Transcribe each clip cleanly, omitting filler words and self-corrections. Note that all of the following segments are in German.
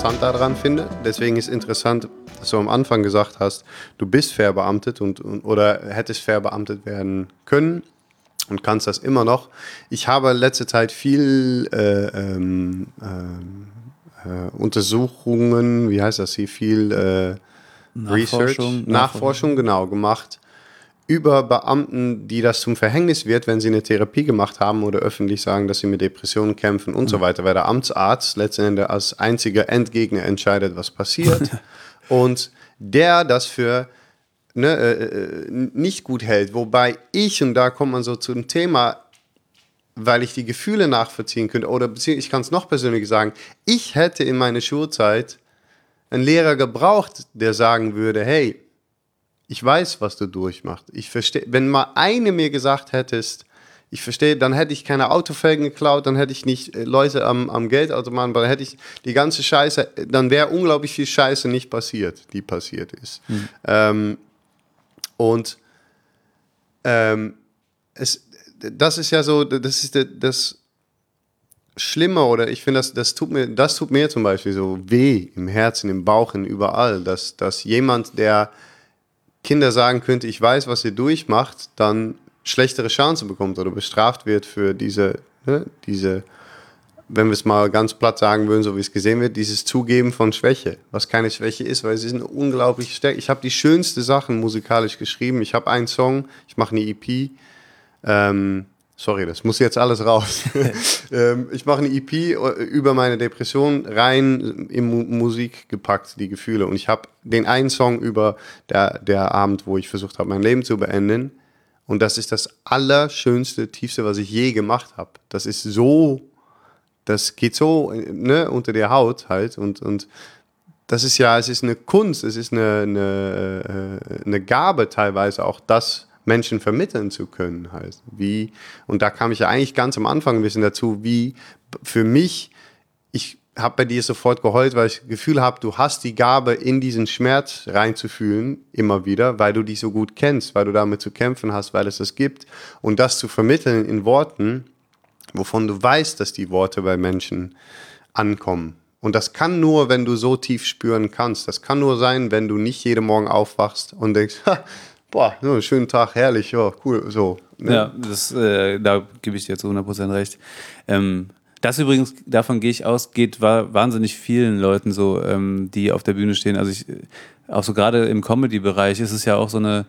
interessant daran finde. Deswegen ist interessant, dass du am Anfang gesagt hast, du bist verbeamtet oder hättest verbeamtet werden können und kannst das immer noch. Ich habe letzte Zeit viel Untersuchungen, wie heißt das hier, viel Nachforschung, genau, gemacht über Beamten, die das zum Verhängnis wird, wenn sie eine Therapie gemacht haben oder öffentlich sagen, dass sie mit Depressionen kämpfen und so weiter, weil der Amtsarzt letzten Endes als einziger Endgegner entscheidet, was passiert und der das für nicht gut hält, wobei und da kommt man so zum Thema, weil ich die Gefühle nachvollziehen könnte, oder ich kann es noch persönlich sagen, ich hätte in meiner Schulzeit einen Lehrer gebraucht, der sagen würde, hey, ich weiß, was du durchmachst. Ich verstehe, wenn mal eine mir gesagt hättest, ich verstehe, dann hätte ich keine Autofelgen geklaut, dann hätte ich nicht Leute am Geldautomaten, dann hätte ich die ganze Scheiße, dann wäre unglaublich viel Scheiße nicht passiert, die passiert ist. Das ist ja so, das ist das Schlimme, oder ich finde, das tut mir zum Beispiel so weh im Herzen, im Bauch, überall, dass jemand, der Kinder sagen könnte, ich weiß, was ihr durchmacht, dann schlechtere Chancen bekommt oder bestraft wird für diese, wenn wir es mal ganz platt sagen würden, so wie es gesehen wird, dieses Zugeben von Schwäche, was keine Schwäche ist, weil sie sind unglaublich stark. Ich habe die schönsten Sachen musikalisch geschrieben. Ich habe einen Song, ich mache eine EP. Sorry, das muss jetzt alles raus. Ich mache eine EP über meine Depression rein in Musik gepackt, die Gefühle. Und ich habe den einen Song über der Abend, wo ich versucht habe, mein Leben zu beenden. Und das ist das allerschönste, tiefste, was ich je gemacht habe. Das ist so, das geht so unter der Haut halt. Und das ist ja, es ist eine Kunst, es ist eine Gabe teilweise auch, das Menschen vermitteln zu können halt. Und da kam ich ja eigentlich ganz am Anfang ein bisschen dazu, wie für mich, ich habe bei dir sofort geheult, weil ich das Gefühl habe, du hast die Gabe, in diesen Schmerz reinzufühlen, immer wieder, weil du dich so gut kennst, weil du damit zu kämpfen hast, weil es das gibt. Und das zu vermitteln in Worten, wovon du weißt, dass die Worte bei Menschen ankommen. Und das kann nur, wenn du so tief spüren kannst. Das kann nur sein, wenn du nicht jeden Morgen aufwachst und denkst, boah, so einen schönen Tag, herrlich, ja, cool, so. Ne? Ja, da gebe ich dir zu 100% recht. Das übrigens, davon gehe ich aus, geht wahnsinnig vielen Leuten so, die auf der Bühne stehen. Also auch so gerade im Comedy-Bereich ist es ja auch so eine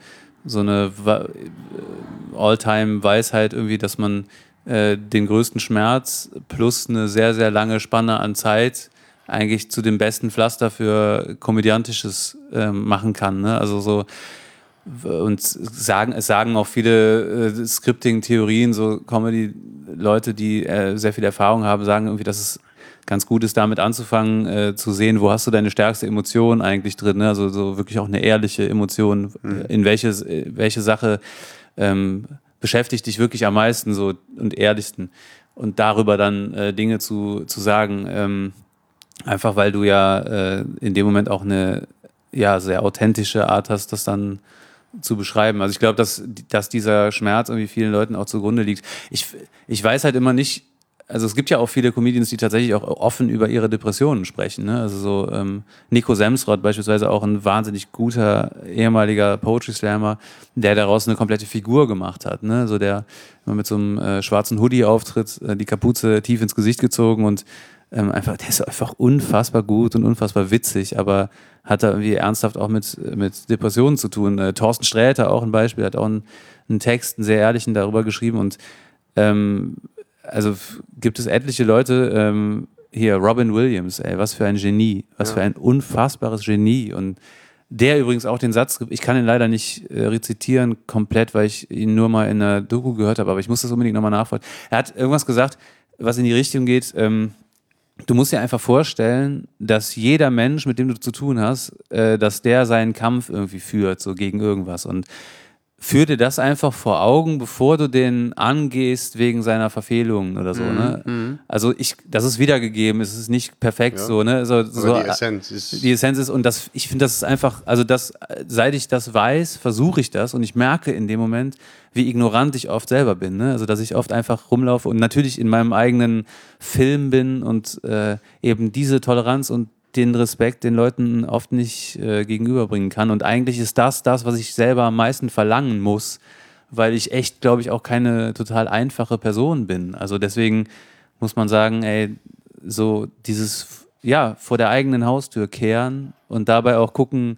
All-Time-Weisheit irgendwie, dass man den größten Schmerz plus eine sehr, sehr lange Spanne an Zeit eigentlich zu dem besten Pflaster für Komödiantisches machen kann. Ne? Also so. Und es sagen auch viele Scripting-Theorien, so Comedy-Leute, die sehr viel Erfahrung haben, sagen irgendwie, dass es ganz gut ist, damit anzufangen, zu sehen, wo hast du deine stärkste Emotion eigentlich drin, ne? Also so wirklich auch eine ehrliche Emotion, in welche Sache beschäftigt dich wirklich am meisten so und ehrlichsten und darüber dann Dinge zu sagen, einfach weil du ja in dem Moment auch eine sehr authentische Art hast, das dann zu beschreiben. Also ich glaube, dass dieser Schmerz irgendwie vielen Leuten auch zugrunde liegt. Ich weiß halt immer nicht, also es gibt ja auch viele Comedians, die tatsächlich auch offen über ihre Depressionen sprechen. Ne? Also so Nico Semsrott beispielsweise, auch ein wahnsinnig guter ehemaliger Poetry Slammer, der daraus eine komplette Figur gemacht hat. Ne? So der immer mit so einem schwarzen Hoodie auftritt, die Kapuze tief ins Gesicht gezogen und der ist einfach unfassbar gut und unfassbar witzig, aber hat da irgendwie ernsthaft auch mit Depressionen zu tun. Thorsten Sträter, auch ein Beispiel, hat auch einen Text, einen sehr ehrlichen, darüber geschrieben und also gibt es etliche Leute, hier Robin Williams, ey, was für ein Genie, was für ein unfassbares Genie und der übrigens auch den Satz, ich kann ihn leider nicht rezitieren komplett, weil ich ihn nur mal in einer Doku gehört habe, aber ich muss das unbedingt nochmal nachvollziehen. Er hat irgendwas gesagt, was in die Richtung geht, du musst dir einfach vorstellen, dass jeder Mensch, mit dem du zu tun hast, dass der seinen Kampf irgendwie führt, so gegen irgendwas. Und führ dir das einfach vor Augen, bevor du den angehst wegen seiner Verfehlungen oder so. Ne? Also das ist wiedergegeben, es ist nicht perfekt so. Ne? So die Essenz ist... Die Essenz ist, und ich finde, das ist einfach, also seit ich das weiß, versuche ich das und ich merke in dem Moment, wie ignorant ich oft selber bin. Ne? Also dass ich oft einfach rumlaufe und natürlich in meinem eigenen Film bin und eben diese Toleranz und den Respekt den Leuten oft nicht gegenüberbringen kann. Und eigentlich ist das, was ich selber am meisten verlangen muss, weil ich echt, glaube ich, auch keine total einfache Person bin. Also deswegen muss man sagen, ey, so dieses, ja, vor der eigenen Haustür kehren und dabei auch gucken,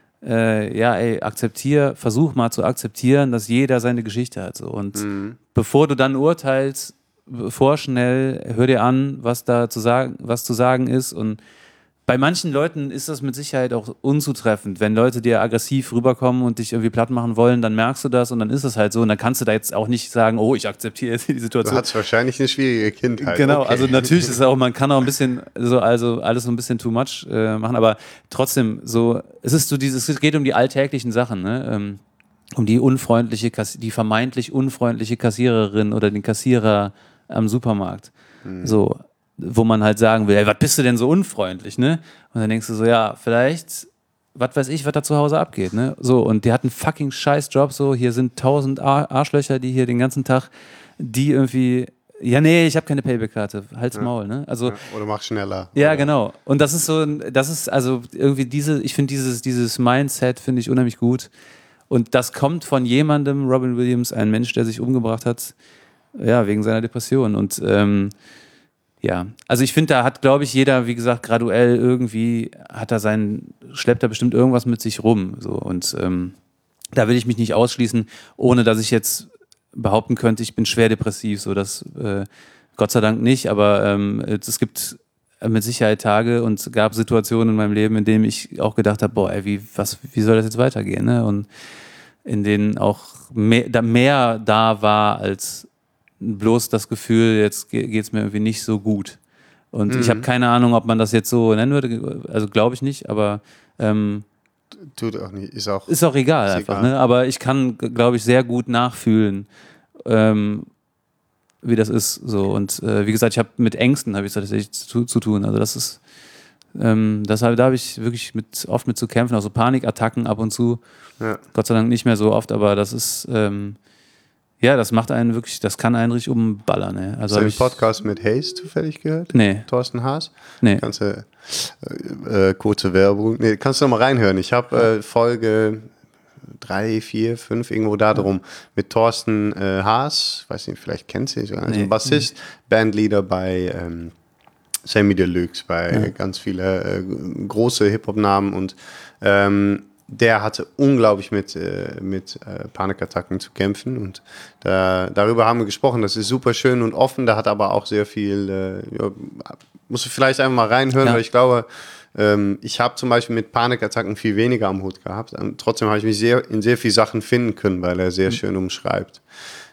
versuch mal zu akzeptieren, dass jeder seine Geschichte hat. So. Und bevor du dann urteilst, vorschnell, hör dir an, was zu sagen ist. Und bei manchen Leuten ist das mit Sicherheit auch unzutreffend. Wenn Leute dir aggressiv rüberkommen und dich irgendwie platt machen wollen, dann merkst du das und dann ist es halt so. Und dann kannst du da jetzt auch nicht sagen, oh, ich akzeptiere jetzt die Situation. Du hattest wahrscheinlich eine schwierige Kindheit. Genau, okay. also natürlich ist es auch, man kann auch ein bisschen, also alles so ein bisschen too much machen, aber trotzdem so, es geht um die alltäglichen Sachen, ne? Um die die vermeintlich unfreundliche Kassiererin oder den Kassierer am Supermarkt. So, wo man halt sagen will, ey, was bist du denn so unfreundlich, ne? Und dann denkst du so, ja, vielleicht, was weiß ich, was da zu Hause abgeht, ne? So, und die hat einen fucking Scheiß-Job, so, hier sind 1000 Arschlöcher, die hier den ganzen Tag, die irgendwie, ja, nee, ich habe keine Payback-Karte, halt's Maul, ne? Also, oder mach schneller. ja, oder? genau. Und das ist also irgendwie ich finde dieses Mindset finde ich unheimlich gut. Und das kommt von jemandem, Robin Williams, ein Mensch, der sich umgebracht hat, ja, wegen seiner Depression. Und ja, also ich finde, da hat, glaube ich, jeder, wie gesagt, graduell irgendwie schleppt er bestimmt irgendwas mit sich rum. So. Und da will ich mich nicht ausschließen, ohne dass ich jetzt behaupten könnte, ich bin schwer depressiv. So, das Gott sei Dank nicht, aber es gibt mit Sicherheit Tage und es gab Situationen in meinem Leben, in denen ich auch gedacht habe, boah, ey, wie soll das jetzt weitergehen? Ne? Und in denen auch mehr da war als bloß das Gefühl, jetzt geht es mir irgendwie nicht so gut. Und ich habe keine Ahnung, ob man das jetzt so nennen würde, also glaube ich nicht, aber tut auch nicht, ist auch egal einfach. egal. Ne? Aber ich kann, glaube ich, sehr gut nachfühlen, wie das ist. So. Und wie gesagt, mit Ängsten habe ich tatsächlich zu tun. Also das ist, da habe ich wirklich oft mit zu kämpfen, auch so Panikattacken ab und zu. Ja. Gott sei Dank nicht mehr so oft, aber das ist ja, das macht einen wirklich, das kann einen richtig umballern. Ne? Also hast du den Podcast mit Hayes zufällig gehört? Nee. Thorsten Haas? Nee. Kannst du, kurze Werbung. Nee, kannst du noch mal reinhören. Ich habe Folge 3, 4, 5 irgendwo da drum mit Thorsten Haas. Weiß nicht, vielleicht kennst du ihn sogar. Also ein Bassist, Bandleader bei Sammy Deluxe, bei ganz viele große Hip-Hop-Namen und der hatte unglaublich mit Panikattacken zu kämpfen und darüber haben wir gesprochen. Das ist super schön und offen, da hat aber auch sehr viel, musst du vielleicht einfach mal reinhören, weil ich glaube, ich habe zum Beispiel mit Panikattacken viel weniger am Hut gehabt. Trotzdem habe ich mich in sehr viel Sachen finden können, weil er sehr schön umschreibt.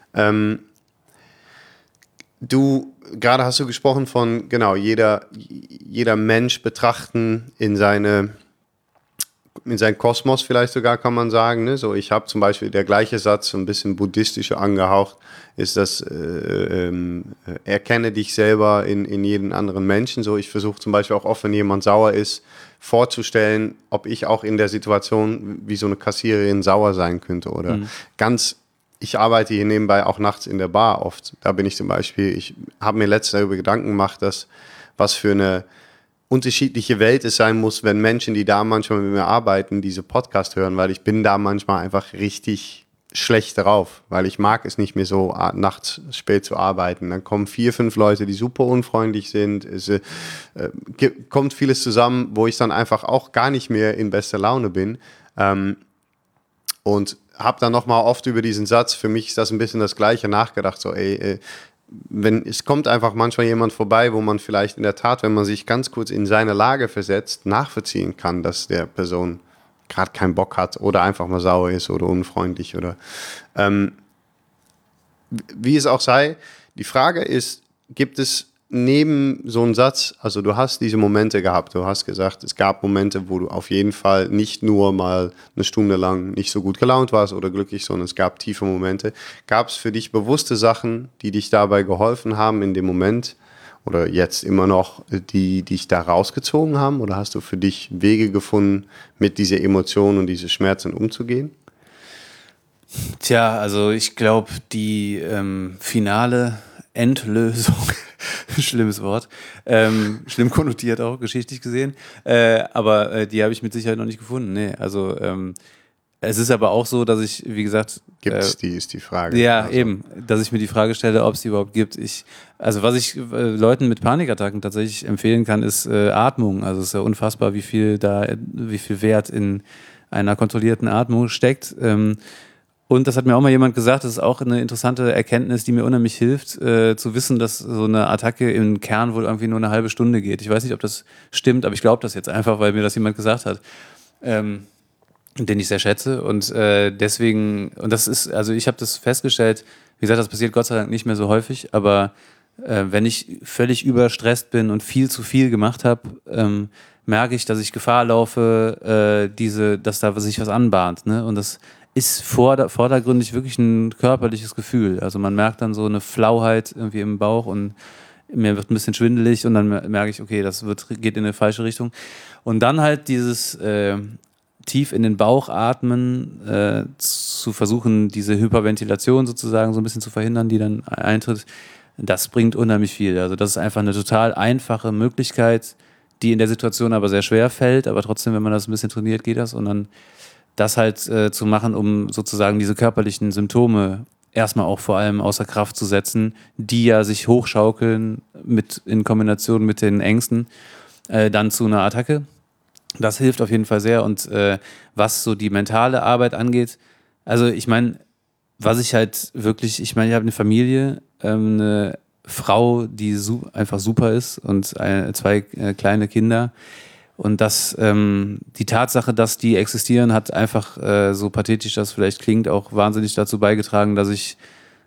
Gerade hast du gesprochen von, genau, jeder Mensch betrachten in seinen Kosmos vielleicht sogar, kann man sagen. Ne? So, ich habe zum Beispiel der gleiche Satz, so ein bisschen buddhistischer angehaucht, ist das, erkenne dich selber in jeden anderen Menschen. So, ich versuche zum Beispiel auch oft, wenn jemand sauer ist, vorzustellen, ob ich auch in der Situation wie so eine Kassiererin sauer sein könnte. Oder ich arbeite hier nebenbei auch nachts in der Bar oft. Da bin ich zum Beispiel, ich habe mir letztens darüber Gedanken gemacht, dass was für eine unterschiedliche Welt es sein muss, wenn Menschen, die da manchmal mit mir arbeiten, diese Podcast hören, weil ich bin da manchmal einfach richtig schlecht drauf, weil ich mag es nicht mehr so, nachts spät zu arbeiten. Dann kommen 4, 5 Leute, die super unfreundlich sind. Es kommt vieles zusammen, wo ich dann einfach auch gar nicht mehr in bester Laune bin. Und habe dann nochmal oft über diesen Satz, für mich ist das ein bisschen das Gleiche, nachgedacht, so es kommt einfach manchmal jemand vorbei, wo man vielleicht in der Tat, wenn man sich ganz kurz in seine Lage versetzt, nachvollziehen kann, dass der Person gerade keinen Bock hat oder einfach mal sauer ist oder unfreundlich oder wie es auch sei. Die Frage ist, gibt es neben so einem Satz, also du hast diese Momente gehabt, du hast gesagt, es gab Momente, wo du auf jeden Fall nicht nur mal eine Stunde lang nicht so gut gelaunt warst oder glücklich, sondern es gab tiefe Momente. Gab es für dich bewusste Sachen, die dich dabei geholfen haben in dem Moment oder jetzt immer noch, die dich da rausgezogen haben? Oder hast du für dich Wege gefunden, mit dieser Emotion und diesen Schmerzen umzugehen? Tja, also ich glaube, die finale Endlösung Schlimmes Wort. Schlimm konnotiert auch, geschichtlich gesehen. Aber die habe ich mit Sicherheit noch nicht gefunden. Nee, also es ist aber auch so, dass ich, wie gesagt... Gibt es die, ist die Frage. Ja, also. eben, dass ich mir die Frage stelle, ob es die überhaupt gibt. Also was ich Leuten mit Panikattacken tatsächlich empfehlen kann, ist Atmung. Also es ist ja unfassbar, wie viel Wert in einer kontrollierten Atmung steckt. Und das hat mir auch mal jemand gesagt, das ist auch eine interessante Erkenntnis, die mir unheimlich hilft, zu wissen, dass so eine Attacke im Kern wohl irgendwie nur eine halbe Stunde geht. Ich weiß nicht, ob das stimmt, aber ich glaube das jetzt einfach, weil mir das jemand gesagt hat. Den ich sehr schätze und deswegen, und das ist, also ich habe das festgestellt, wie gesagt, das passiert Gott sei Dank nicht mehr so häufig, aber wenn ich völlig überstresst bin und viel zu viel gemacht habe, merke ich, dass ich Gefahr laufe, dass da sich was anbahnt, ne? Und das ist vordergründig wirklich ein körperliches Gefühl. Also man merkt dann so eine Flauheit irgendwie im Bauch und mir wird ein bisschen schwindelig und dann merke ich, okay, geht in eine falsche Richtung. Und dann halt dieses tief in den Bauch atmen, zu versuchen, diese Hyperventilation sozusagen so ein bisschen zu verhindern, die dann eintritt, das bringt unheimlich viel. Also das ist einfach eine total einfache Möglichkeit, die in der Situation aber sehr schwer fällt, aber trotzdem, wenn man das ein bisschen trainiert, geht das. Und dann das halt zu machen, um sozusagen diese körperlichen Symptome erstmal auch vor allem außer Kraft zu setzen, die ja sich hochschaukeln in Kombination mit den Ängsten, dann zu einer Attacke. Das hilft auf jeden Fall sehr. Und was so die mentale Arbeit angeht, also ich meine, ich habe eine Familie, eine Frau, die einfach super ist und zwei kleine Kinder. Und die Tatsache, dass die existieren, hat einfach, so pathetisch das vielleicht klingt, auch wahnsinnig dazu beigetragen, dass ich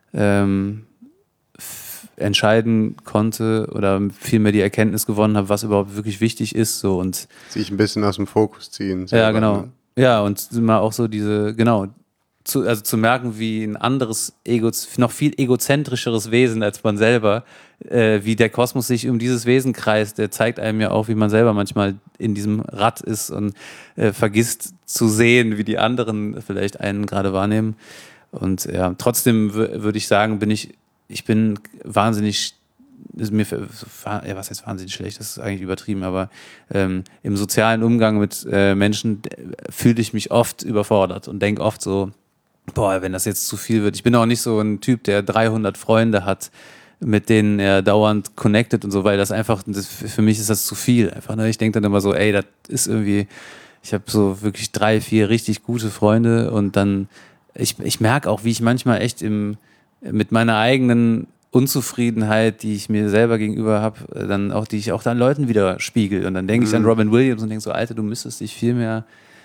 entscheiden konnte oder vielmehr die Erkenntnis gewonnen habe, was überhaupt wirklich wichtig ist. So, und sich ein bisschen aus dem Fokus ziehen. Selber, ja, genau. Ne? Ja, und mal auch so zu merken, wie ein anderes, noch viel egozentrischeres Wesen als man selber, wie der Kosmos sich um dieses Wesen kreist, der zeigt einem ja auch, wie man selber manchmal in diesem Rad ist und vergisst zu sehen, wie die anderen vielleicht einen gerade wahrnehmen. Und ja, trotzdem würde ich sagen, ich bin wahnsinnig, was heißt wahnsinnig schlecht, das ist eigentlich übertrieben, aber im sozialen Umgang mit Menschen fühle ich mich oft überfordert und denke oft so, boah, wenn das jetzt zu viel wird. Ich bin auch nicht so ein Typ, der 300 Freunde hat, mit denen er dauernd connected und so, weil das einfach, für mich ist das zu viel einfach. Ne? Ich denke dann immer so, ey, das ist irgendwie, ich habe so wirklich 3, 4 richtig gute Freunde und dann, ich merke auch, wie ich manchmal echt mit meiner eigenen Unzufriedenheit, die ich mir selber gegenüber habe, die ich auch dann Leuten wieder spiegel. Und dann denke ich an Robin Williams und denke so, Alter, du müsstest viel mehr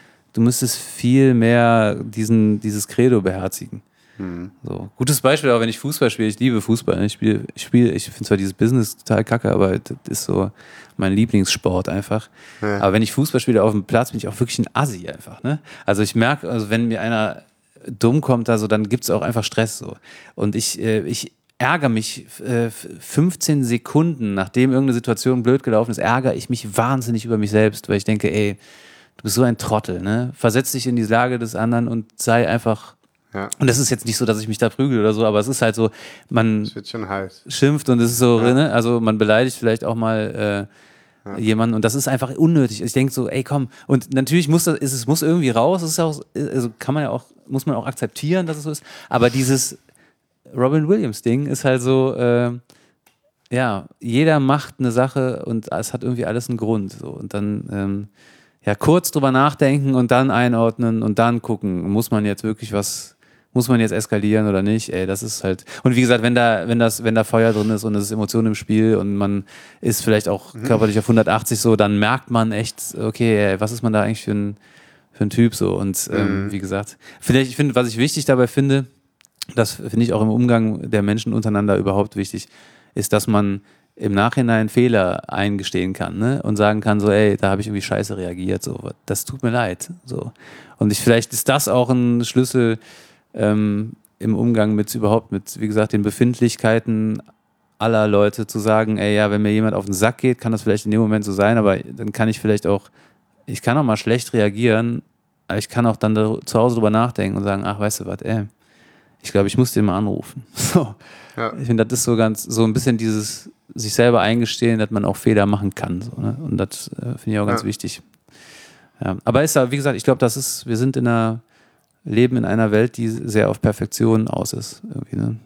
dieses Credo beherzigen. So. Gutes Beispiel, auch wenn ich Fußball spiele, ich liebe Fußball. Ich finde zwar dieses Business total kacke, aber das ist so mein Lieblingssport einfach. Ja. Aber wenn ich Fußball spiele auf dem Platz, bin ich auch wirklich ein Assi einfach. Ne? Also ich merke, wenn mir einer dumm kommt, dann gibt es auch einfach Stress. So. Und ich ärgere mich 15 Sekunden, nachdem irgendeine Situation blöd gelaufen ist, ärgere ich mich wahnsinnig über mich selbst, weil ich denke, ey, du bist so ein Trottel, ne? Versetz dich in die Lage des anderen und sei einfach. Ja. Und das ist jetzt nicht so, dass ich mich da prügel oder so, aber es ist halt so, man wird schon heiß. Schimpft und es ist so, ne? Also man beleidigt vielleicht auch mal jemanden und das ist einfach unnötig. Ich denke so, ey, komm. Und natürlich muss irgendwie raus. Das ist auch, also muss man auch akzeptieren, dass es so ist. Aber dieses Robin Williams-Ding ist halt so, jeder macht eine Sache und es hat irgendwie alles einen Grund. So. Und dann kurz drüber nachdenken und dann einordnen und dann gucken, muss man jetzt eskalieren oder nicht? Ey, das ist halt. Und wie gesagt, wenn da Feuer drin ist und es ist Emotionen im Spiel und man ist vielleicht auch körperlich auf 180 so, dann merkt man echt, okay, ey, was ist man da eigentlich für ein Typ so? Und wie gesagt, was ich wichtig dabei finde, das finde ich auch im Umgang der Menschen untereinander überhaupt wichtig, ist, dass man im Nachhinein Fehler eingestehen kann, ne? Und sagen kann so, ey, da habe ich irgendwie scheiße reagiert, so, das tut mir leid, so. Und vielleicht ist das auch ein Schlüssel im Umgang mit, wie gesagt, den Befindlichkeiten aller Leute zu sagen, ey, ja, wenn mir jemand auf den Sack geht, kann das vielleicht in dem Moment so sein, aber dann kann ich kann auch mal schlecht reagieren, aber ich kann auch dann zu Hause drüber nachdenken und sagen, ach, weißt du was, ey, ich glaube, ich muss den mal anrufen. So. Ja. Ich finde, das ist so ein bisschen dieses sich selber eingestehen, dass man auch Fehler machen kann. So, ne? Und das finde ich auch ganz wichtig. Ja. Aber ist da, wie gesagt, ich glaube, wir leben in einer Welt, die sehr auf Perfektion aus ist. Irgendwie, ne?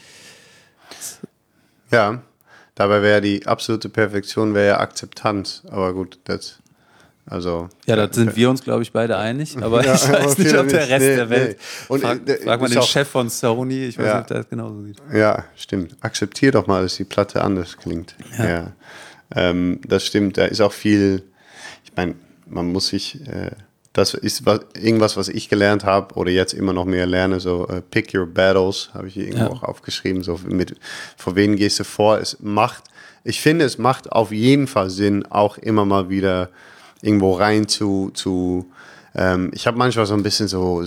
Ja, dabei wäre die absolute Perfektion wäre ja Akzeptanz. Aber gut, da sind wir uns, glaube ich, beide einig, aber ich weiß nicht, ob der Rest der Welt. Nee. Und frag mal den Chef von Sony, ich weiß nicht, ob der das genauso sieht. Ja, stimmt. Akzeptier doch mal, dass die Platte anders klingt. Ja. Das stimmt, da ist auch viel, ich meine, man muss sich, das ist irgendwas, was ich gelernt habe oder jetzt immer noch mehr lerne, so pick your battles, habe ich hier irgendwo auch aufgeschrieben, so vor wen gehst du vor. Ich finde, es macht auf jeden Fall Sinn, auch immer mal wieder irgendwo rein ich habe manchmal so ein bisschen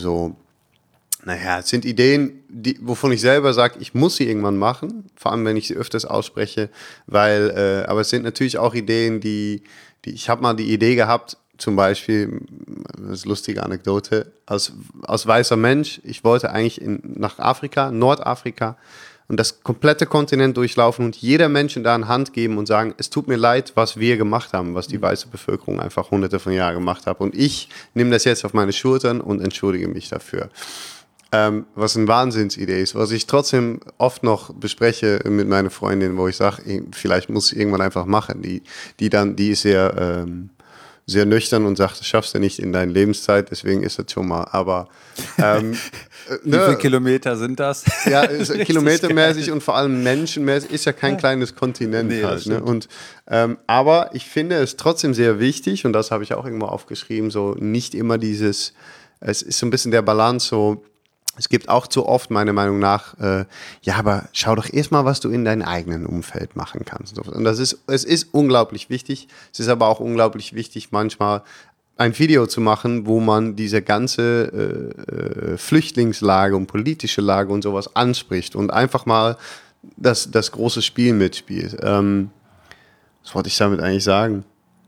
es sind Ideen, wovon ich selber sage, ich muss sie irgendwann machen, vor allem wenn ich sie öfters ausspreche, aber es sind natürlich auch Ideen, ich habe mal die Idee gehabt, zum Beispiel, das ist eine lustige Anekdote, als weißer Mensch, ich wollte eigentlich nach Afrika, Nordafrika, und das komplette Kontinent durchlaufen und jeder Menschen da eine Hand geben und sagen, es tut mir leid, was wir gemacht haben, was die weiße Bevölkerung einfach hunderte von Jahren gemacht hat. Und ich nehme das jetzt auf meine Schultern und entschuldige mich dafür. Was eine Wahnsinnsidee ist, was ich trotzdem oft noch bespreche mit meiner Freundin, wo ich sage, vielleicht muss ich irgendwann einfach machen. Die ist sehr nüchtern und sagt, das schaffst du nicht in deiner Lebenszeit, deswegen ist das schon mal. Aber wie viele Kilometer sind das? Ja, kilometermäßig und vor allem menschenmäßig ist ja kein kleines Kontinent halt. Ne? Und, aber ich finde es trotzdem sehr wichtig, und das habe ich auch irgendwo aufgeschrieben, so nicht immer es ist so ein bisschen der Balance so. Es gibt auch zu oft, meiner Meinung nach, aber schau doch erstmal, was du in deinem eigenen Umfeld machen kannst. Und es ist unglaublich wichtig. Es ist aber auch unglaublich wichtig, manchmal ein Video zu machen, wo man diese ganze Flüchtlingslage und politische Lage und sowas anspricht und einfach mal das große Spiel mitspielt. Was wollte ich damit eigentlich sagen?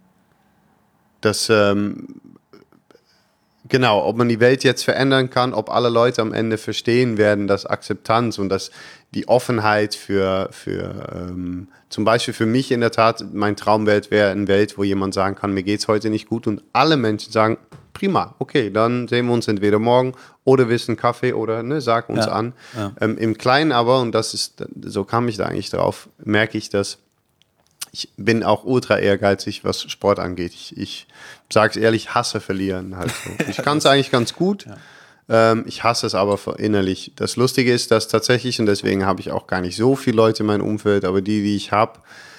Genau, ob man die Welt jetzt verändern kann, ob alle Leute am Ende verstehen werden, dass Akzeptanz und dass die Offenheit für zum Beispiel für mich in der Tat, mein Traumwelt wäre eine Welt, wo jemand sagen kann, mir geht's heute nicht gut und alle Menschen sagen, prima, okay, dann sehen wir uns entweder morgen oder wir wissen Kaffee oder sag uns an. Ja. Im Kleinen aber, und so kam ich da eigentlich drauf, merke ich, dass ich bin auch ultra ehrgeizig, was Sport angeht. Ich sage es ehrlich, hasse verlieren. Halt so. Ich kann es eigentlich ganz gut. Ja. Ich hasse es aber innerlich. Das Lustige ist, dass tatsächlich, und deswegen habe ich auch gar nicht so viele Leute in meinem Umfeld, aber die ich habe,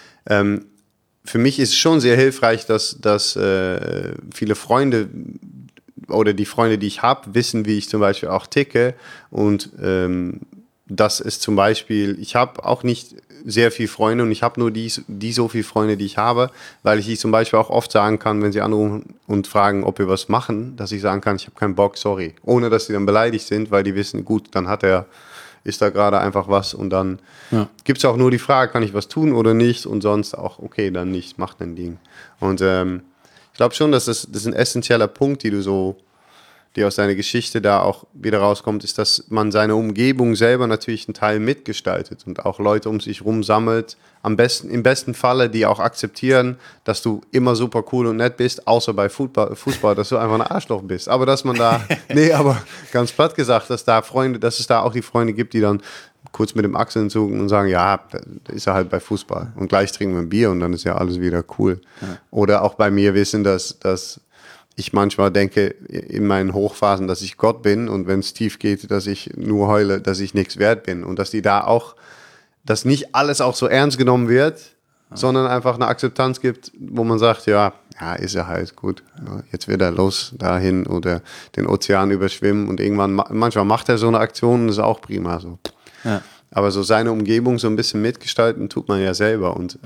für mich ist es schon sehr hilfreich, dass viele Freunde oder die Freunde, die ich habe, wissen, wie ich zum Beispiel auch ticke. Und das ist zum Beispiel, ich habe auch nicht sehr viele Freunde und ich habe nur die so viele Freunde, die ich habe, weil ich zum Beispiel auch oft sagen kann, wenn sie anrufen und fragen, ob wir was machen, dass ich sagen kann, ich habe keinen Bock, sorry. Ohne, dass sie dann beleidigt sind, weil die wissen, gut, dann ist da gerade einfach was und dann gibt es auch nur die Frage, kann ich was tun oder nicht und sonst auch, okay, dann nicht, macht ein Ding. Und ich glaube schon, dass das ein essentieller Punkt, die aus deiner Geschichte da auch wieder rauskommt, ist, dass man seine Umgebung selber natürlich einen Teil mitgestaltet und auch Leute um sich rum sammelt, im besten Falle, die auch akzeptieren, dass du immer super cool und nett bist, außer bei Fußball, dass du einfach ein Arschloch bist. Aber dass man da, aber ganz platt gesagt, dass es da auch die Freunde gibt, die dann kurz mit dem Achseln zucken und sagen, ja, da ist er halt bei Fußball und gleich trinken wir ein Bier und dann ist ja alles wieder cool. Ja. Oder auch bei mir wissen, dass ich manchmal denke in meinen Hochphasen, dass ich Gott bin und wenn es tief geht, dass ich nur heule, dass ich nichts wert bin und dass die da auch, dass nicht alles auch so ernst genommen wird, sondern einfach eine Akzeptanz gibt, wo man sagt, ja, ist er halt gut, jetzt wird er los dahin oder den Ozean überschwimmen und irgendwann, manchmal macht er so eine Aktion und das ist auch prima so. Ja. Aber so seine Umgebung so ein bisschen mitgestalten tut man ja selber und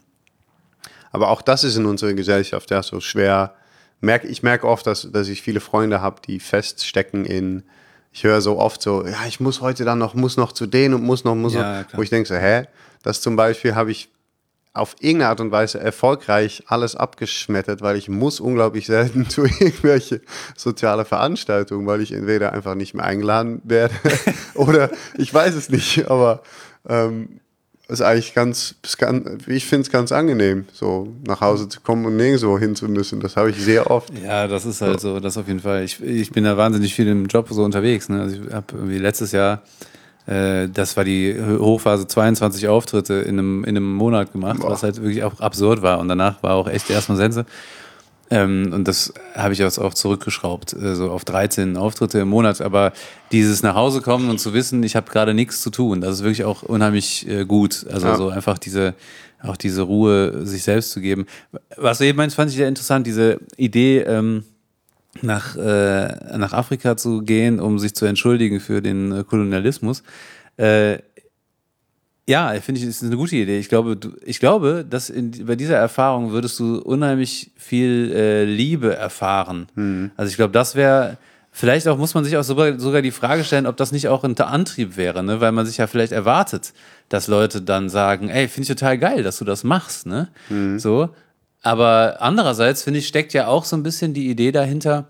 aber auch das ist in unserer Gesellschaft ja so schwer. Ich merke oft, dass ich viele Freunde habe, die feststecken ich höre so oft so, ja, ich muss heute dann muss noch zu denen und muss noch, wo ich denke so, das zum Beispiel habe ich auf irgendeine Art und Weise erfolgreich alles abgeschmettert, weil ich muss unglaublich selten zu irgendwelche soziale Veranstaltungen, weil ich entweder einfach nicht mehr eingeladen werde oder ich weiß es nicht, aber ist eigentlich ich finde es ganz angenehm, so nach Hause zu kommen und nirgendwo hin zu müssen. Das habe ich sehr oft. Ja, das ist halt so, das auf jeden Fall. Ich bin da wahnsinnig viel im Job so unterwegs. Ne? Also ich habe irgendwie letztes Jahr, das war die Hochphase, 22 Auftritte in einem Monat gemacht, was halt wirklich auch absurd war. Und danach war auch echt erstmal Sense. Und das habe ich jetzt auch zurückgeschraubt, so auf 13 Auftritte im Monat. Aber dieses nach Hause kommen und zu wissen, ich habe gerade nichts zu tun, das ist wirklich auch unheimlich gut. Also so einfach diese Ruhe, sich selbst zu geben. Was du eben meinst, fand ich sehr interessant, diese Idee, nach Afrika zu gehen, um sich zu entschuldigen für den Kolonialismus. Ja, finde ich, ist eine gute Idee. Ich glaube, dass bei dieser Erfahrung würdest du unheimlich viel Liebe erfahren. Also ich glaube, das wäre, vielleicht auch muss man sich auch sogar die Frage stellen, ob das nicht auch ein Antrieb wäre, ne? Weil man sich ja vielleicht erwartet, dass Leute dann sagen, ey, finde ich total geil, dass du das machst, ne? So. Aber andererseits, finde ich, steckt ja auch so ein bisschen die Idee dahinter,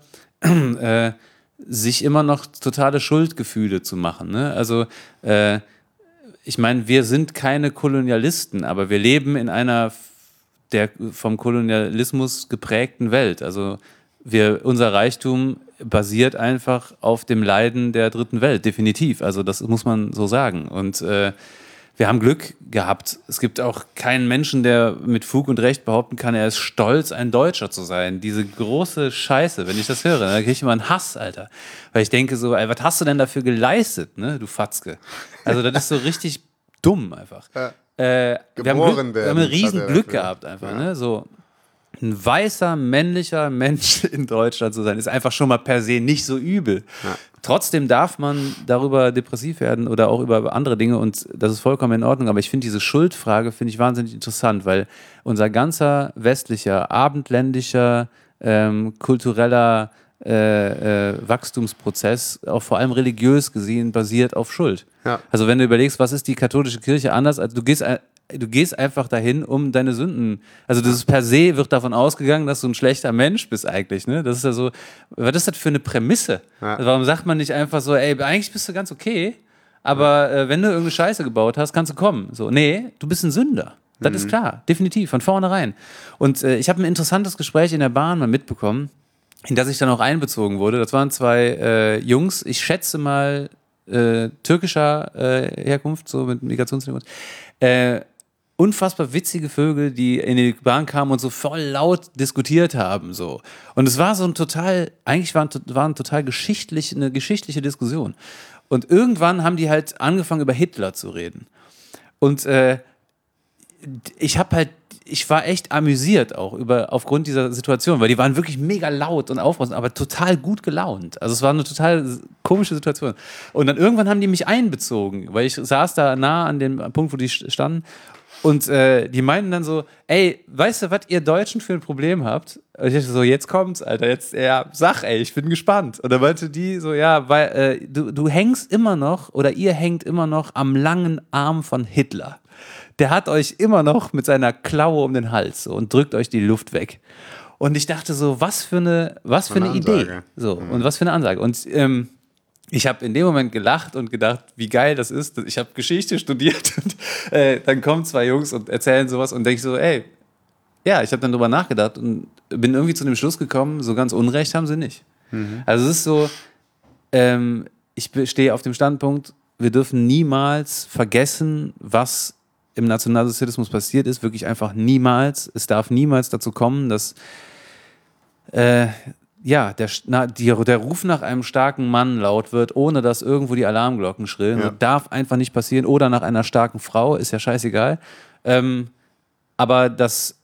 sich immer noch totale Schuldgefühle zu machen, ne? Also, ich meine, wir sind keine Kolonialisten, aber wir leben in einer vom Kolonialismus geprägten Welt. Also unser Reichtum basiert einfach auf dem Leiden der dritten Welt, definitiv. Also das muss man so sagen. Und wir haben Glück gehabt. Es gibt auch keinen Menschen, der mit Fug und Recht behaupten kann, er ist stolz, ein Deutscher zu sein. Diese große Scheiße, wenn ich das höre, da kriege ich immer einen Hass, Alter. Weil ich denke so, ey, was hast du denn dafür geleistet, ne, du Fatzke? Also das ist so richtig dumm einfach. Ja. Wir haben ein riesen Glück gehabt einfach, ja. Ne? So ein weißer, männlicher Mensch in Deutschland zu sein, ist einfach schon mal per se nicht so übel. Ja. Trotzdem darf man darüber depressiv werden oder auch über andere Dinge und das ist vollkommen in Ordnung. Aber ich finde diese Schuldfrage, wahnsinnig interessant, weil unser ganzer westlicher, abendländischer, kultureller Wachstumsprozess, auch vor allem religiös gesehen, basiert auf Schuld. Ja. Also wenn du überlegst, was ist die katholische Kirche anders, als du gehst einfach dahin, um deine Sünden, also das ist per se, wird davon ausgegangen, dass du ein schlechter Mensch bist eigentlich, ne? Das ist ja so, was ist das für eine Prämisse? Ja. Also warum sagt man nicht einfach so, ey, eigentlich bist du ganz okay, aber wenn du irgendeine Scheiße gebaut hast, kannst du kommen. So, nee, du bist ein Sünder. Das ist klar, definitiv, von vornherein. Und ich habe ein interessantes Gespräch in der Bahn mal mitbekommen, in das ich dann auch einbezogen wurde. Das waren zwei Jungs, ich schätze mal türkischer Herkunft, so mit Migrationshintergrund. Unfassbar witzige Vögel, die in die Bahn kamen und so voll laut diskutiert haben. So. Und es war so ein eigentlich war eine geschichtliche Diskussion. Und irgendwann haben die halt angefangen, über Hitler zu reden. Und ich war echt amüsiert auch aufgrund dieser Situation, weil die waren wirklich mega laut und aufbrausend, aber total gut gelaunt. Also es war eine total komische Situation. Und dann irgendwann haben die mich einbezogen, weil ich saß da nah an dem Punkt, wo die standen. Und die meinten dann so, ey, weißt du, was ihr Deutschen für ein Problem habt? Und ich dachte so, jetzt kommt's, Alter, sag, ey, ich bin gespannt. Und dann meinte die so, ja, weil du hängst immer noch, oder ihr hängt immer noch am langen Arm von Hitler. Der hat euch immer noch mit seiner Klaue um den Hals so, und drückt euch die Luft weg. Und ich dachte so, was für eine Idee. So, und was für eine Ansage. Und ich habe in dem Moment gelacht und gedacht, wie geil das ist. Ich habe Geschichte studiert und dann kommen zwei Jungs und erzählen sowas und denke so, ey, ja, ich habe dann drüber nachgedacht und bin irgendwie zu dem Schluss gekommen, so ganz Unrecht haben sie nicht. Also es ist so, ich stehe auf dem Standpunkt, wir dürfen niemals vergessen, was im Nationalsozialismus passiert ist, wirklich einfach niemals. Es darf niemals dazu kommen, dass der Ruf nach einem starken Mann laut wird, ohne dass irgendwo die Alarmglocken schrillen. Ja. Das darf einfach nicht passieren. Oder nach einer starken Frau, ist ja scheißegal. Aber dass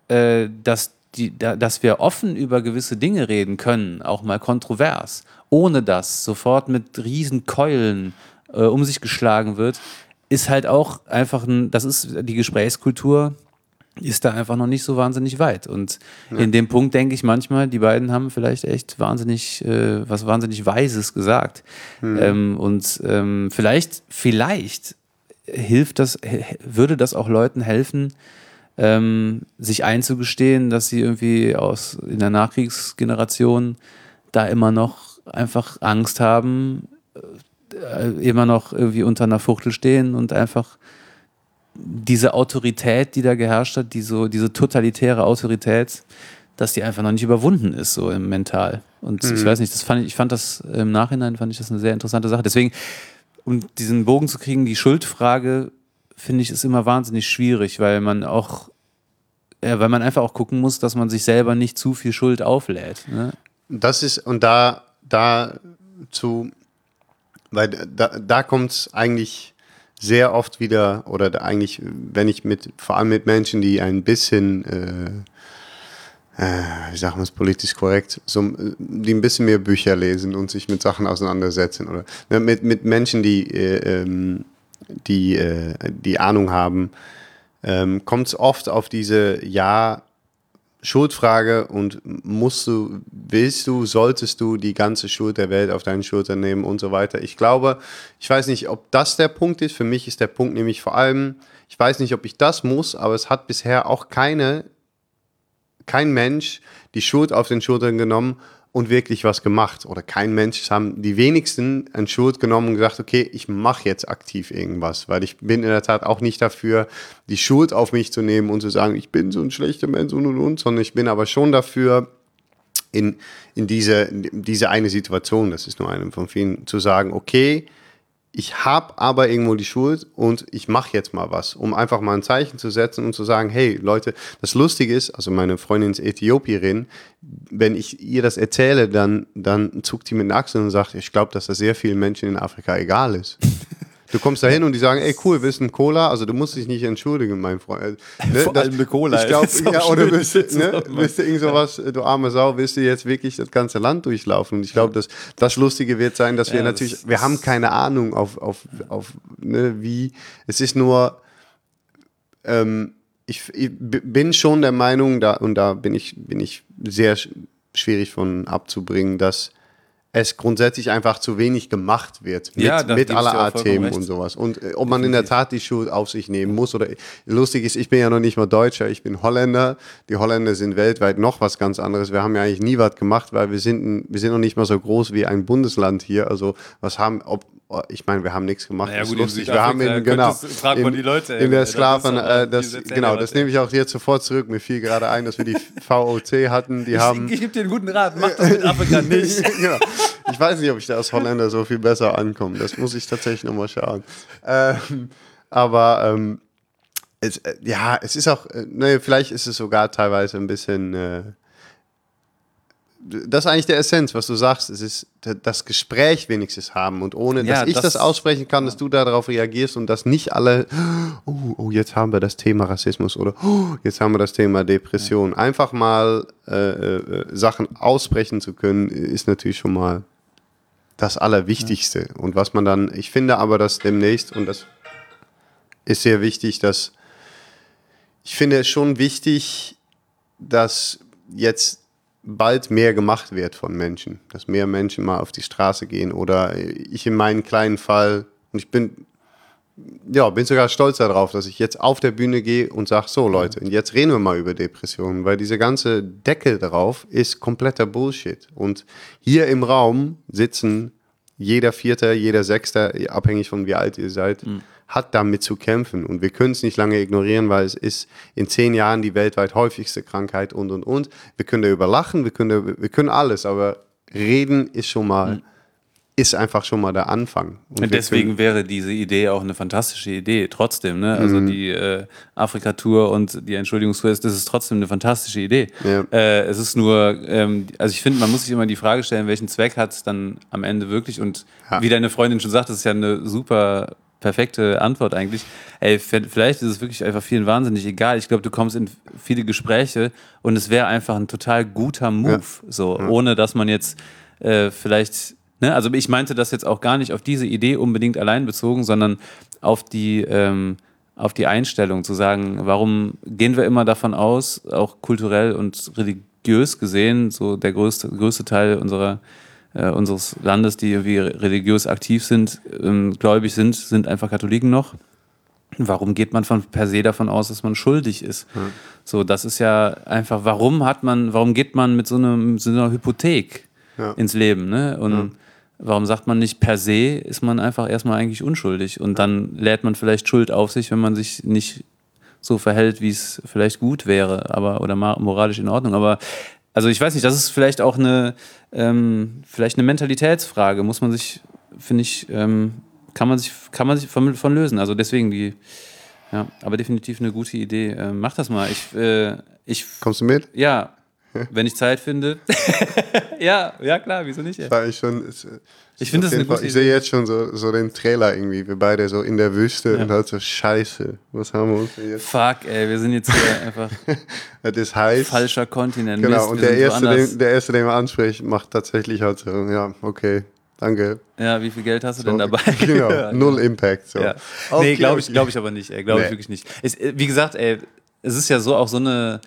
wir offen über gewisse Dinge reden können, auch mal kontrovers, ohne dass sofort mit riesen Keulen um sich geschlagen wird, ist halt auch einfach die Gesprächskultur ist da einfach noch nicht so wahnsinnig weit. Und in dem Punkt denke ich manchmal, die beiden haben vielleicht echt was wahnsinnig Weises gesagt. Vielleicht würde das auch Leuten helfen, sich einzugestehen, dass sie irgendwie in der Nachkriegsgeneration da immer noch einfach Angst haben, immer noch irgendwie unter einer Fuchtel stehen und einfach diese Autorität, die da geherrscht hat, diese totalitäre Autorität, dass die einfach noch nicht überwunden ist, so im Mental. Und ich weiß nicht, ich fand das im Nachhinein fand ich das eine sehr interessante Sache. Deswegen, um diesen Bogen zu kriegen, die Schuldfrage, finde ich, ist immer wahnsinnig schwierig, weil man einfach auch gucken muss, dass man sich selber nicht zu viel Schuld auflädt. Ne? Das ist, und weil da kommt es eigentlich sehr oft wieder, oder eigentlich, wenn ich vor allem mit Menschen, die ein bisschen, wie sagen wir es politisch korrekt, die ein bisschen mehr Bücher lesen und sich mit Sachen auseinandersetzen, oder mit Menschen, die Ahnung haben, kommt es oft auf diese Schuldfrage und solltest du die ganze Schuld der Welt auf deine Schultern nehmen und so weiter. Ich glaube, ich weiß nicht, ob das der Punkt ist. Für mich ist der Punkt nämlich vor allem, ich weiß nicht, ob ich das muss, aber es hat bisher auch kein Mensch die Schuld auf den Schultern genommen und wirklich was gemacht. Oder kein Mensch, es haben die wenigsten eine Schuld genommen und gesagt, okay, ich mache jetzt aktiv irgendwas, weil ich bin in der Tat auch nicht dafür, die Schuld auf mich zu nehmen und zu sagen, ich bin so ein schlechter Mensch und, sondern ich bin aber schon dafür, in diese eine Situation, das ist nur eine von vielen, zu sagen, okay, ich habe aber irgendwo die Schuld und ich mache jetzt mal was, um einfach mal ein Zeichen zu setzen und zu sagen, hey Leute, das Lustige ist, also meine Freundin ist Äthiopierin, wenn ich ihr das erzähle, dann zuckt die mit den Achseln und sagt, ich glaube, dass das sehr vielen Menschen in Afrika egal ist. Du kommst da hin und die sagen, ey cool, willst du einen Cola? Also du musst dich nicht entschuldigen, mein Freund. Ne? Vor allem mit Cola. Ich glaube, oder willst du irgend sowas, du arme Sau, willst du jetzt wirklich das ganze Land durchlaufen? Und ich glaube, das Lustige wird sein, dass wir natürlich, wir haben keine Ahnung wie, es ist nur, ich bin schon der Meinung, da bin ich sehr schwierig von abzubringen, dass es grundsätzlich einfach zu wenig gemacht wird mit aller Art Themen und sowas. Und ob man in der Tat die Schuld auf sich nehmen muss oder lustig ist, ich bin ja noch nicht mal Deutscher, ich bin Holländer. Die Holländer sind weltweit noch was ganz anderes. Wir haben ja eigentlich nie was gemacht, weil wir sind noch nicht mal so groß wie ein Bundesland hier. Also ich meine, wir haben nichts gemacht. Ja, das gut, ist lustig. Wir haben in der Sklaven, das nehme ich auch jetzt sofort zurück. Mir fiel gerade ein, dass wir die VOC hatten. Ich gebe dir einen guten Rat, mach das mit Afrika nicht. Genau. Ich weiß nicht, ob ich da als Holländer so viel besser ankomme. Das muss ich tatsächlich nochmal schauen. Es ist auch, vielleicht ist es sogar teilweise ein bisschen, das ist eigentlich der Essenz, was du sagst. Es ist das Gespräch wenigstens haben und ohne, dass ich das aussprechen kann, dass du darauf reagierst und dass nicht alle, jetzt haben wir das Thema Rassismus oder jetzt haben wir das Thema Depression. Einfach mal Sachen aussprechen zu können, ist natürlich schon mal das Allerwichtigste. Und was man dann, ich finde aber, dass demnächst, und das ist sehr wichtig, ich finde es schon wichtig, dass jetzt bald mehr gemacht wird von Menschen, dass mehr Menschen mal auf die Straße gehen oder ich in meinem kleinen Fall, und ich bin sogar stolz darauf, dass ich jetzt auf der Bühne gehe und sage, so Leute, und jetzt reden wir mal über Depressionen, weil diese ganze Deckel darauf ist kompletter Bullshit. Und hier im Raum sitzen jeder Vierte, jeder Sechste, abhängig von wie alt ihr seid, hat damit zu kämpfen. Und wir können es nicht lange ignorieren, weil es ist in 10 Jahren die weltweit häufigste Krankheit und. Wir können darüber lachen, wir können alles, aber reden ist einfach schon mal der Anfang. Und deswegen wäre diese Idee auch eine fantastische Idee, trotzdem. Ne? Also die Afrika-Tour und die Entschuldigungstour, das ist trotzdem eine fantastische Idee. Ja. Es ist nur, also ich finde, man muss sich immer die Frage stellen, welchen Zweck hat es dann am Ende wirklich? Und wie deine Freundin schon sagt, das ist ja eine super perfekte Antwort eigentlich. Vielleicht ist es wirklich einfach vielen wahnsinnig egal. Ich glaube, du kommst in viele Gespräche und es wäre einfach ein total guter Move, ohne dass man jetzt vielleicht... Ne, also ich meinte das jetzt auch gar nicht auf diese Idee unbedingt allein bezogen, sondern auf die Einstellung zu sagen, warum gehen wir immer davon aus, auch kulturell und religiös gesehen, so der größte Teil unseres Landes, die irgendwie religiös aktiv sind, gläubig sind einfach Katholiken noch. Warum geht man per se davon aus, dass man schuldig ist? So, das ist ja einfach, warum geht man mit so einer Hypothek ins Leben, ne? Und warum sagt man nicht per se, ist man einfach erstmal eigentlich unschuldig und dann lädt man vielleicht Schuld auf sich, wenn man sich nicht so verhält, wie es vielleicht gut wäre, aber oder moralisch in Ordnung. Aber also ich weiß nicht, das ist vielleicht auch vielleicht eine Mentalitätsfrage, muss man sich, finde ich, kann man sich von lösen. Also deswegen ja, aber definitiv eine gute Idee. Mach das mal. Kommst du mit? Ja, wenn ich Zeit finde. ja, klar, wieso nicht? War ich schon. Ich finde das eine gute Ich Idee. sehe jetzt schon so den Trailer irgendwie, wir beide so in der Wüste und halt so Scheiße. Was haben wir uns denn jetzt? Fuck, ey, wir sind jetzt hier einfach Es ist heiß. falscher Kontinent. Genau, Mist, und wir der sind woanders. erste, den wir ansprechen, macht tatsächlich halt so, ja, okay, danke. Ja, wie viel Geld hast du So, denn dabei? Genau, null Impact. So. Ja. Okay, Nee, glaube okay. ich aber nicht, ey. Glaube ich wirklich nicht. Wie gesagt, ey, es ist ja auch so eine,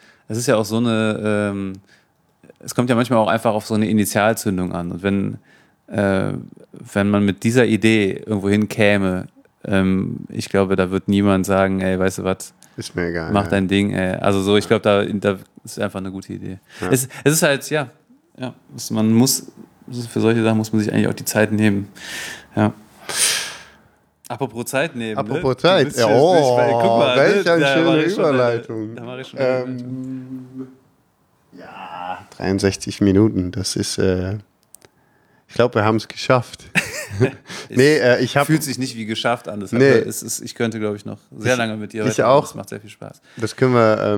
es kommt ja manchmal auch einfach auf so eine Initialzündung an. Und wenn man mit dieser Idee irgendwo hinkäme, ich glaube, da wird niemand sagen, ey, weißt du was, Ist mir egal. mach dein Ding, ey. Also so, ich glaube, da ist einfach eine gute Idee. Ja. Es ist halt, für solche Sachen muss man sich eigentlich auch die Zeit nehmen. Ja. Apropos Zeit nehmen. Apropos ne? Zeit. Du bist Ja, guck mal, welch eine da schöne war ich schon Überleitung. Da mache ich schon eine Überleitung. Ja, 63 Minuten, das ist, ich glaube, wir haben es geschafft. Nee, ich habe, Fühlt sich nicht wie geschafft an. Nee. Ich könnte, glaube ich, noch sehr lange mit dir ich weitermachen. auch. Das macht sehr viel Spaß. das können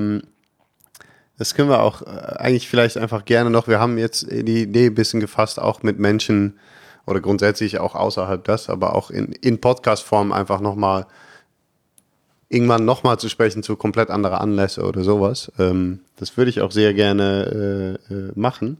wir auch eigentlich vielleicht einfach gerne noch, wir haben jetzt die Idee ein bisschen gefasst, auch mit Menschen oder grundsätzlich auch außerhalb das, aber auch in Podcast-Form einfach irgendwann nochmal zu sprechen zu komplett anderer Anlässe oder sowas. Das würde ich auch sehr gerne machen.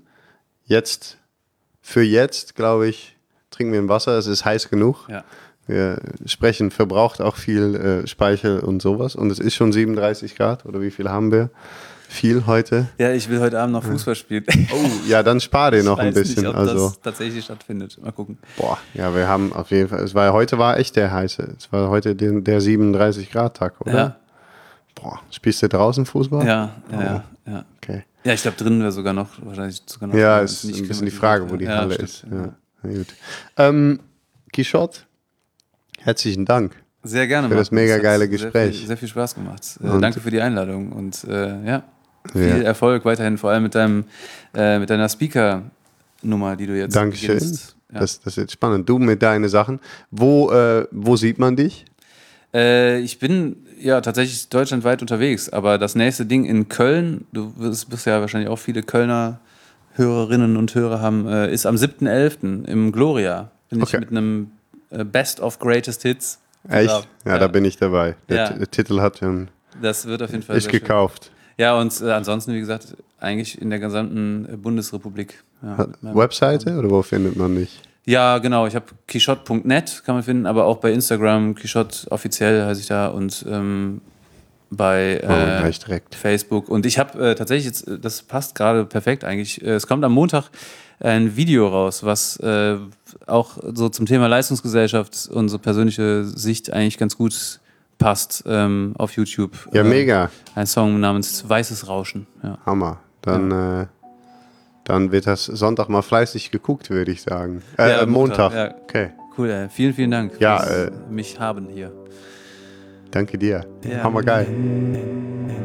Für jetzt, glaube ich, trinken wir ein Wasser, es ist heiß genug. Ja. Wir sprechen, verbraucht auch viel Speichel und sowas. Und es ist schon 37 Grad, oder wie viel haben wir? Viel heute? Ja, ich will heute Abend noch Fußball spielen. Oh, ja, dann spar dir noch Ich ein weiß bisschen. nicht, ob Also, das tatsächlich stattfindet. Mal gucken. boah, ja, wir haben auf jeden Fall, heute war echt der heiße. Es war heute der 37 Grad Tag, oder? Ja, Boah, spielst du draußen Fußball? ja. Okay. Ja, ich glaube, drinnen wäre wahrscheinlich sogar noch. Ja, wenn ist es nicht ein bisschen die klimatisiert Frage, wo wäre. die Ja, Halle stimmt, ist. Ja, na gut. Quichotte, herzlichen Dank. Sehr gerne. Für das Martin. mega hat geile sehr Gespräch. Sehr viel Spaß gemacht. Und- Danke für die Einladung und Ja. viel Erfolg weiterhin, vor allem mit deiner Speaker-Nummer, die du jetzt Dankeschön. beginnst. Ja. Das ist jetzt spannend. Du mit deinen Sachen. Wo sieht man dich? Ich bin ja tatsächlich deutschlandweit unterwegs, aber das nächste Ding in Köln, du wirst ja wahrscheinlich auch viele Kölner Hörerinnen und Hörer haben, ist am 7.11. im Gloria. Bin Okay. ich mit einem Best of Greatest Hits. Echt? Ja, da bin ich dabei. Ja. Der Titel hat schon Das wird auf jeden Fall ist sehr schön. gekauft. Ja, und ansonsten, wie gesagt, eigentlich in der gesamten Bundesrepublik. Ja, mit meinem- Webseite oder wo findet man dich? Ja, genau. Ich habe quichotte.net, kann man finden, aber auch bei Instagram, Quichotte offiziell heiße ich da und bei Gleich direkt. Facebook. Und ich habe tatsächlich jetzt, das passt gerade perfekt eigentlich, es kommt am Montag ein Video raus, was auch so zum Thema Leistungsgesellschaft und so persönliche Sicht eigentlich ganz gut passt auf YouTube. Ja, mega. Ein Song namens Weißes Rauschen. Ja. Hammer. Dann wird das Sonntag mal fleißig geguckt, würde ich sagen. Ja, Montag. ja. Okay. Cool, vielen, vielen Dank Ja, fürs mich haben hier. Danke dir. Ja. Hammer geil.